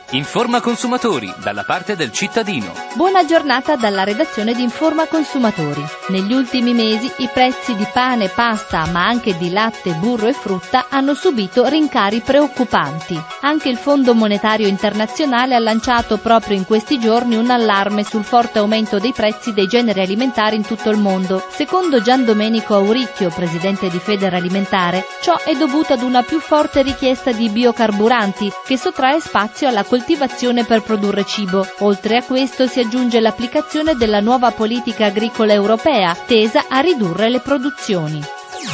Informa Consumatori, dalla parte del cittadino. Buona giornata dalla redazione di Informa Consumatori. Negli ultimi mesi i prezzi di pane, pasta, ma anche di latte, burro e frutta hanno subito rincari preoccupanti. Anche il Fondo Monetario Internazionale ha lanciato proprio in questi giorni un allarme sul forte aumento dei prezzi dei generi alimentari in tutto il mondo. Secondo Gian Domenico Auricchio, presidente di Federalimentare, ciò è dovuto ad una più forte richiesta di biocarburanti che sottrae spazio alla coltivazione per produrre cibo. Oltre a questo si aggiunge l'applicazione della nuova politica agricola europea, tesa a ridurre le produzioni.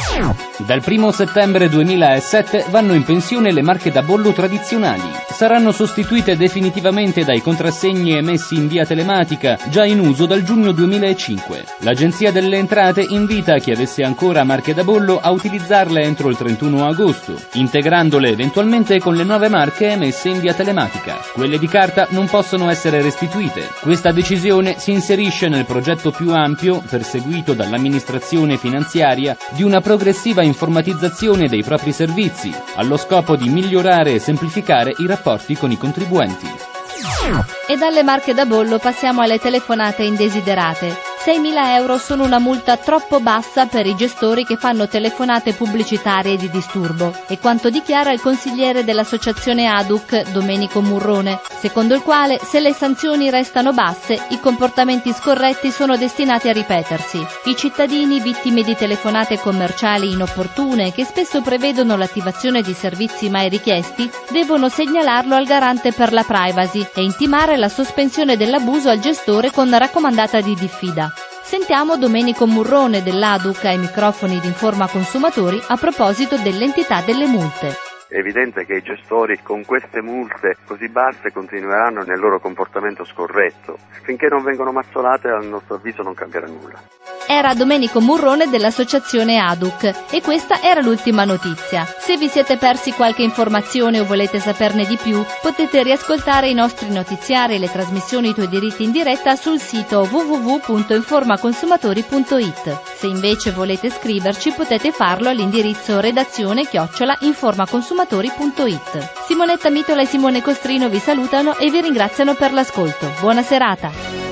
Dal 1 settembre 2007 vanno in pensione le marche da bollo tradizionali. Saranno sostituite definitivamente dai contrassegni emessi in via telematica, già in uso dal giugno 2005. L'Agenzia delle Entrate invita chi avesse ancora marche da bollo a utilizzarle entro il 31 agosto, integrandole eventualmente con le nuove marche emesse in via telematica. Quelle di carta non possono essere restituite. Questa decisione si inserisce nel progetto più ampio, perseguito dall'amministrazione finanziaria, di una progressiva informatizzazione dei propri servizi, allo scopo di migliorare e semplificare i rapporti con i contribuenti. E dalle marche da bollo passiamo alle telefonate indesiderate. 6.000 euro sono una multa troppo bassa per i gestori che fanno telefonate pubblicitarie di disturbo, è quanto dichiara il consigliere dell'associazione ADUC, Domenico Murrone, secondo il quale se le sanzioni restano basse, i comportamenti scorretti sono destinati a ripetersi. I cittadini vittime di telefonate commerciali inopportune, che spesso prevedono l'attivazione di servizi mai richiesti, devono segnalarlo al garante per la privacy e intimare la sospensione dell'abuso al gestore con raccomandata di diffida. Sentiamo Domenico Murrone dell'ADUC ai microfoni di Informa Consumatori a proposito dell'entità delle multe. È evidente che i gestori con queste multe così basse continueranno nel loro comportamento scorretto. Finché non vengono mazzolate, a nostro avviso non cambierà nulla. Era Domenico Murrone dell'associazione ADUC e questa era l'ultima notizia. Se vi siete persi qualche informazione o volete saperne di più, potete riascoltare i nostri notiziari e le trasmissioni I tuoi diritti in diretta sul sito www.informaconsumatori.it. Se invece volete scriverci, potete farlo all'indirizzo redazione@informaconsumatori.it. Simonetta Mitola e Simone Costrino vi salutano e vi ringraziano per l'ascolto. Buona serata!